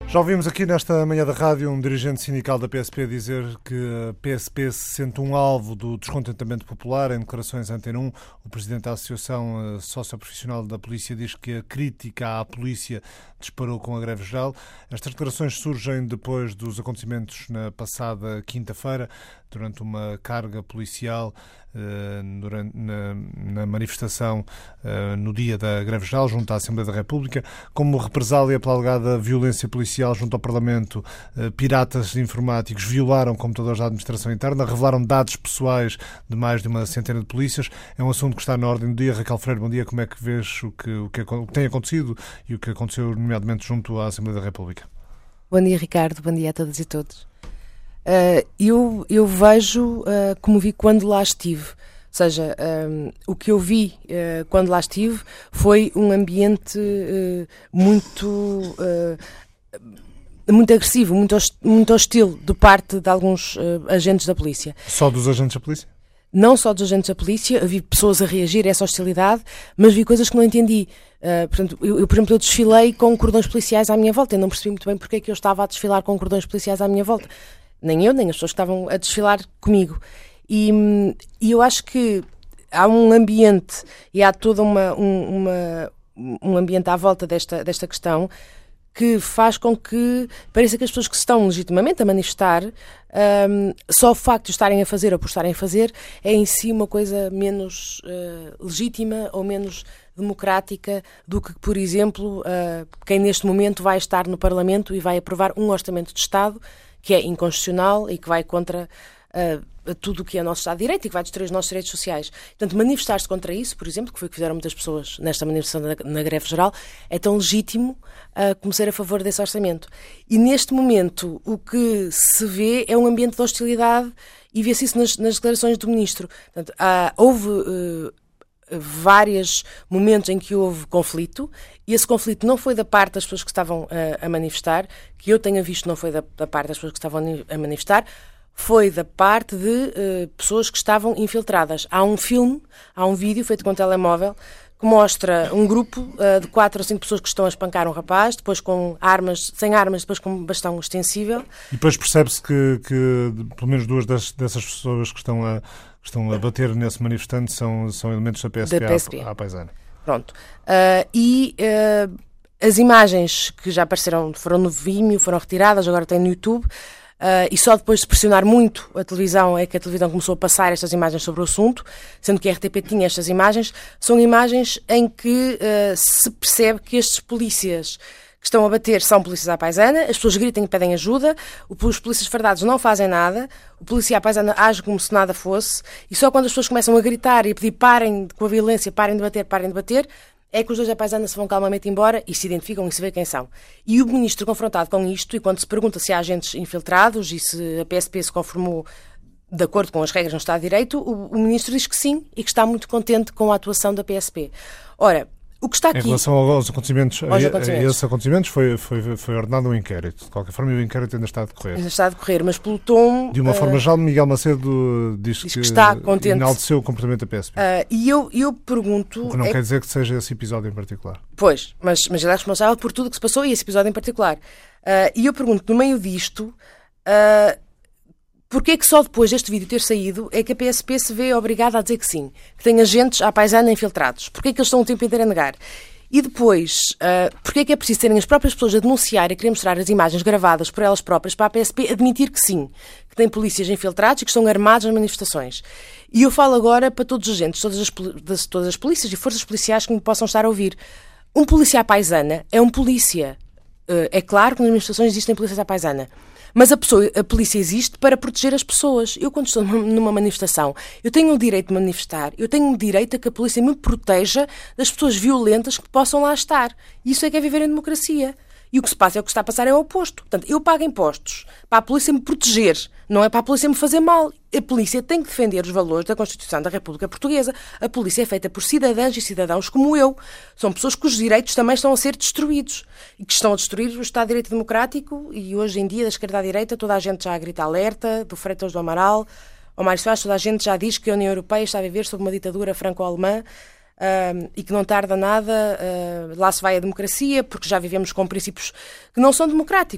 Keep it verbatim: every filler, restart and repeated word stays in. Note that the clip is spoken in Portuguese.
Já ouvimos aqui nesta manhã da rádio um dirigente sindical da P S P dizer que a P S P se sente um alvo do descontentamento popular. Em declarações à Antena um, o presidente da Associação Socioprofissional da Polícia diz que a crítica à polícia disparou com a greve geral. Estas declarações surgem depois dos acontecimentos na passada quinta-feira, durante uma carga policial uh, durante, na, na manifestação uh, no dia da greve geral junto à Assembleia da República. Como represália pela alegada violência policial junto ao Parlamento, uh, piratas informáticos violaram computadores da administração interna, revelaram dados pessoais de mais de uma centena de polícias. É um assunto que está na ordem do dia. Raquel Freire, bom dia. Como é que vês o que, o que, o que tem acontecido e o que aconteceu, nomeadamente, junto à Assembleia da República? Bom dia, Ricardo. Bom dia a todas e todos. Uh, eu, eu vejo uh, como vi quando lá estive. Ou seja, um, o que eu vi uh, quando lá estive foi um ambiente uh, muito, uh, muito agressivo, muito, host, muito hostil de parte de alguns uh, agentes da polícia. Só dos agentes da polícia? Não só dos agentes da polícia, vi pessoas a reagir a essa hostilidade, mas vi coisas que não entendi. Uh, portanto, eu, eu, por exemplo, eu desfilei com cordões policiais à minha volta. Eu não percebi muito bem porque é que eu estava a desfilar com cordões policiais à minha volta. Nem eu, nem as pessoas que estavam a desfilar comigo. E, e eu acho que há um ambiente e há todo uma, um, uma, um ambiente à volta desta, desta questão que faz com que pareça que as pessoas que estão legitimamente a manifestar, um, só o facto de estarem a fazer ou por estarem a fazer é em si uma coisa menos uh, legítima ou menos democrática do que, por exemplo, uh, quem neste momento vai estar no Parlamento e vai aprovar um orçamento de Estado que é inconstitucional e que vai contra uh, tudo o que é nosso Estado de Direito e que vai destruir os nossos direitos sociais. Portanto, manifestar-se contra isso, por exemplo, que foi o que fizeram muitas pessoas nesta manifestação na, na greve geral, é tão legítimo uh, como ser a favor desse orçamento. E neste momento o que se vê é um ambiente de hostilidade e vê-se isso nas, nas declarações do Ministro. Portanto, uh, houve... Uh, vários momentos em que houve conflito e esse conflito não foi da parte das pessoas que estavam a, a manifestar, que eu tenha visto não foi da, da parte das pessoas que estavam a manifestar, foi da parte de uh, pessoas que estavam infiltradas. Há um filme, há um vídeo feito com um telemóvel que mostra um grupo uh, de quatro ou cinco pessoas que estão a espancar um rapaz, depois com armas, sem armas, depois com um bastão extensível. E depois percebe-se que, que pelo menos duas das, dessas pessoas que estão a que estão a bater nesse manifestante são, são elementos da P S P, da P S P. À, à paisana. Pronto. Uh, e uh, as imagens que já apareceram foram no Vimeo, foram retiradas, agora tem no YouTube, uh, e só depois de pressionar muito a televisão é que a televisão começou a passar estas imagens sobre o assunto, sendo que a R T P tinha estas imagens. São imagens em que uh, se percebe que estes polícias que estão a bater são polícias à paisana, as pessoas gritam e pedem ajuda, os polícias fardados não fazem nada, o polícia à paisana age como se nada fosse, e só quando as pessoas começam a gritar e a pedir parem com a violência, parem de bater, parem de bater, é que os dois à paisana se vão calmamente embora e se identificam e se vê quem são. E o ministro, confrontado com isto, e quando se pergunta se há agentes infiltrados e se a P S P se conformou de acordo com as regras no Estado de Direito, o, o ministro diz que sim e que está muito contente com a atuação da P S P. Ora, o que está aqui... Em relação aos acontecimentos, aos a, acontecimentos. a esses acontecimentos foi, foi, foi ordenado um inquérito. De qualquer forma, o inquérito ainda está a decorrer. Ainda está a decorrer, mas pelo tom... De uma uh, forma geral, Miguel Macedo diz, diz que, que está contente. Enalteceu o comportamento da P S P. Uh, e eu, eu pergunto... O que não é... quer dizer que seja esse episódio em particular. Pois, mas, mas ele é responsável por tudo o que se passou e esse episódio em particular. Uh, e eu pergunto, no meio disto... Uh, Porquê é que só depois deste vídeo ter saído é que a P S P se vê obrigada a dizer que sim, que tem agentes à paisana infiltrados? Porquê é que eles estão o tempo inteiro a negar? E depois, uh, porquê é que é preciso terem as próprias pessoas a denunciar e a querer mostrar as imagens gravadas por elas próprias para a P S P admitir que sim, que tem polícias infiltrados e que estão armados nas manifestações? E eu falo agora para todos os agentes, todas as, todas as polícias e forças policiais que me possam estar a ouvir. Um polícia à paisana é um polícia. Uh, é claro que nas manifestações existem polícias à paisana. Mas a, pessoa, a polícia existe para proteger as pessoas. Eu, quando estou numa manifestação, eu tenho o direito de manifestar, eu tenho o direito a que a polícia me proteja das pessoas violentas que possam lá estar. Isso é que é viver em democracia. E o que se passa é o que está a passar é o oposto. Portanto, eu pago impostos para a polícia me proteger, não é para a polícia me fazer mal. A polícia tem que defender os valores da Constituição da República Portuguesa. A polícia é feita por cidadãs e cidadãos como eu. São pessoas cujos direitos também estão a ser destruídos e que estão a destruir o Estado de Direito Democrático. E hoje em dia, da esquerda à direita, toda a gente já grita alerta, do Freitas do Amaral, ao Mário Soares, toda a gente já diz que a União Europeia está a viver sob uma ditadura franco-alemã. Uh, e que não tarda nada, uh, lá se vai a democracia, porque já vivemos com princípios que não são democráticos.